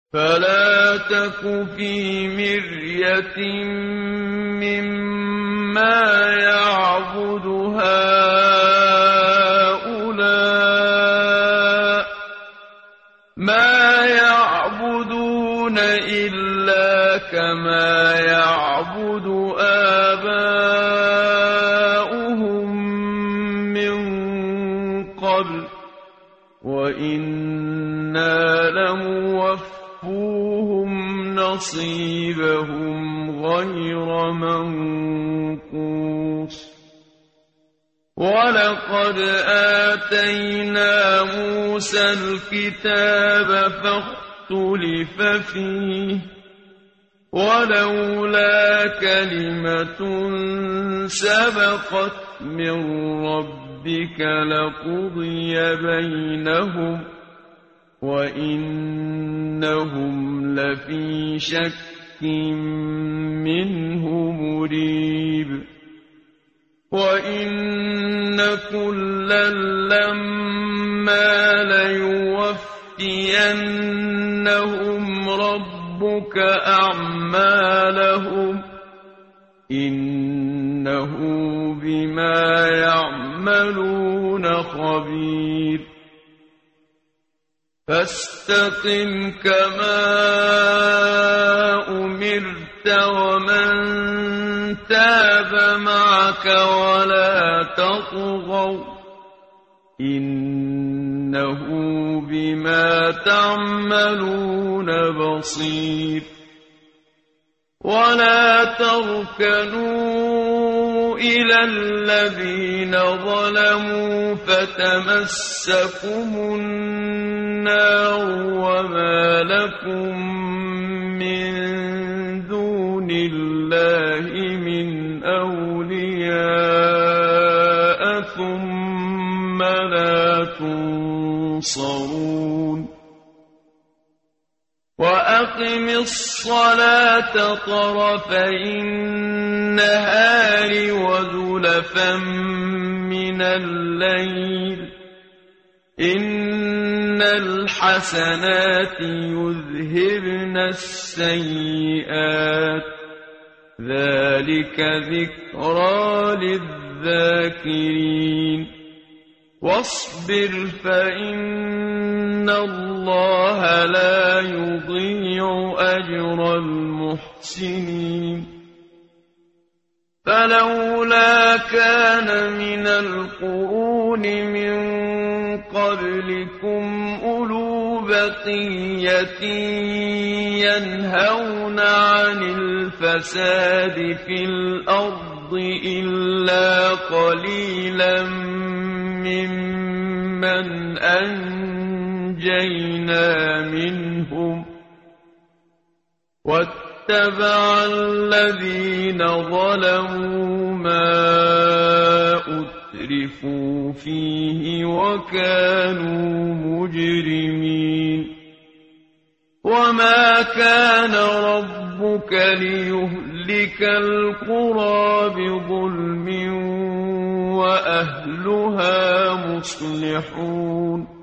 فلا تك في مرية مما يعبد هؤلاء ما يعبدون إلا كما يعبد آباؤهم من قبل وإنا لموفوهم نصيبهم غير منقوص ولقد آتينا موسى الكتاب فاختلف فيه ولولا كلمة سبقت من ربك لقضي بينهم وإنهم لفي شك منه مريب وإن كلا لما ليوفينهم ربك أعمالهم إنه بما يعملون خبير فاستقم كما أمرت ومن تاب معك ولا تطغوا إنه بما تعملون بصير ولا تركنوا إلى الذين ظلموا فتمسكم النار وما لكم من دون الله من أولياء ثم لا تنصرون وأقم الصلاة طرفي النهار وزلفا من الليل إن الحسنات يذهبن السيئات ذلك ذكرى للذاكرين واصبر فإن الله لا يضيع أجر المحسنين فلولا كان من القرون من قبلكم أولو بقية ينهون عن الفساد في الأرض إلا قليلا ممن أنجينا منهم واتبع الذين ظلموا ما أترفوا فيه وكانوا مجرمين وما كان ربك ليهلك القرى بظلم وأهلها مصلحون